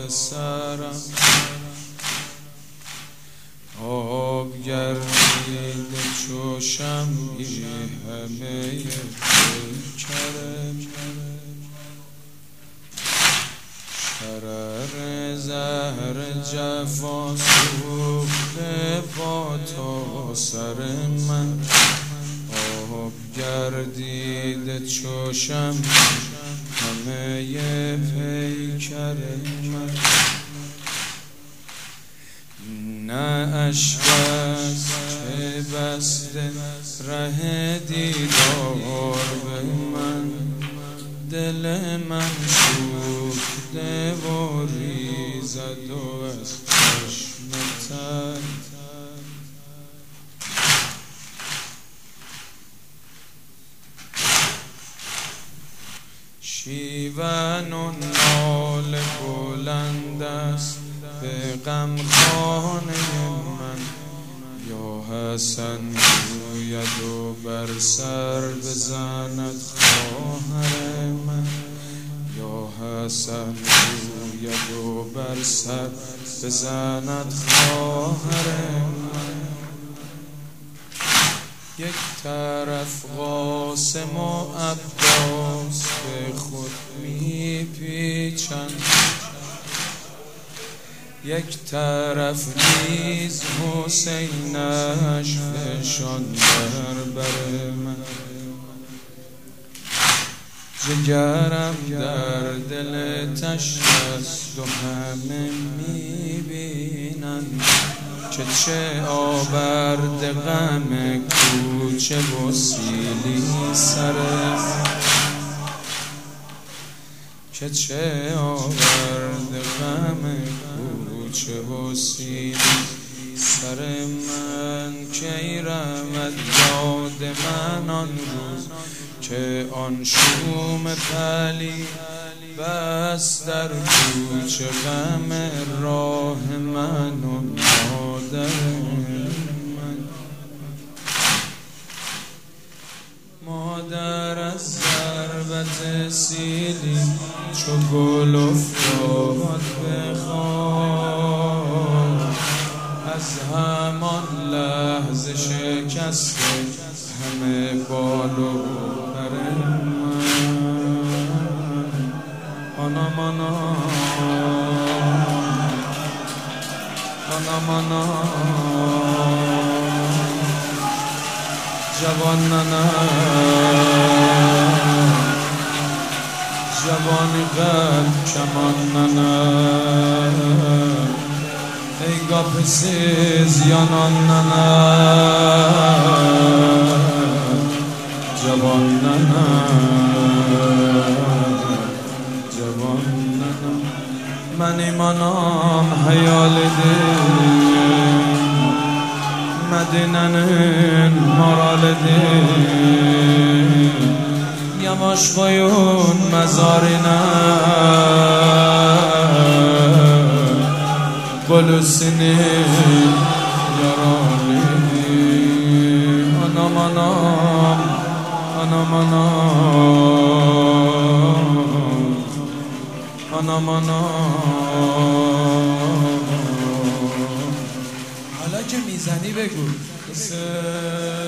به سرم آب گردید چوشم بی همه پیکرم شرر زهر جفا سوخته با تا سر من آب گردید چوشم همه پیکر من نه اشک است که بسته ره دیدار به من دل من سوخته و ریزد و از چشم تر شیون و ناله بلند است به غمخانه من یا حسن گوید و بر سر بزند خواهر من یا حسن گوید و بر سر بزند خواهر من یک طرف قاسم و عباس به خود می پیچند یک طرف نیز حسینش فشان در بر من جگرم در دل تشت است و همه می بینند که چه آورد غم کوچه و سیلی سرم که چه آورد غم کوچه و سیلی سر من کی رود یاد من آن روز که آن شوم پلی بس در کوچه غم راه من و مادر من مادر از ضربت سیلی چو گل افتاد به خاک از همان لحظه شکسته همه بال و پر من آنام آنام آنام آنام جوان جوانی قلب کمان ای گاپ سیز یانان جوان جوان من ایمانم حیال دل مدینن مرال دل یماش بایون مزارینه گلوسینی یارانی آنام آنام آنام آنام آنام حالا که میزنی بگو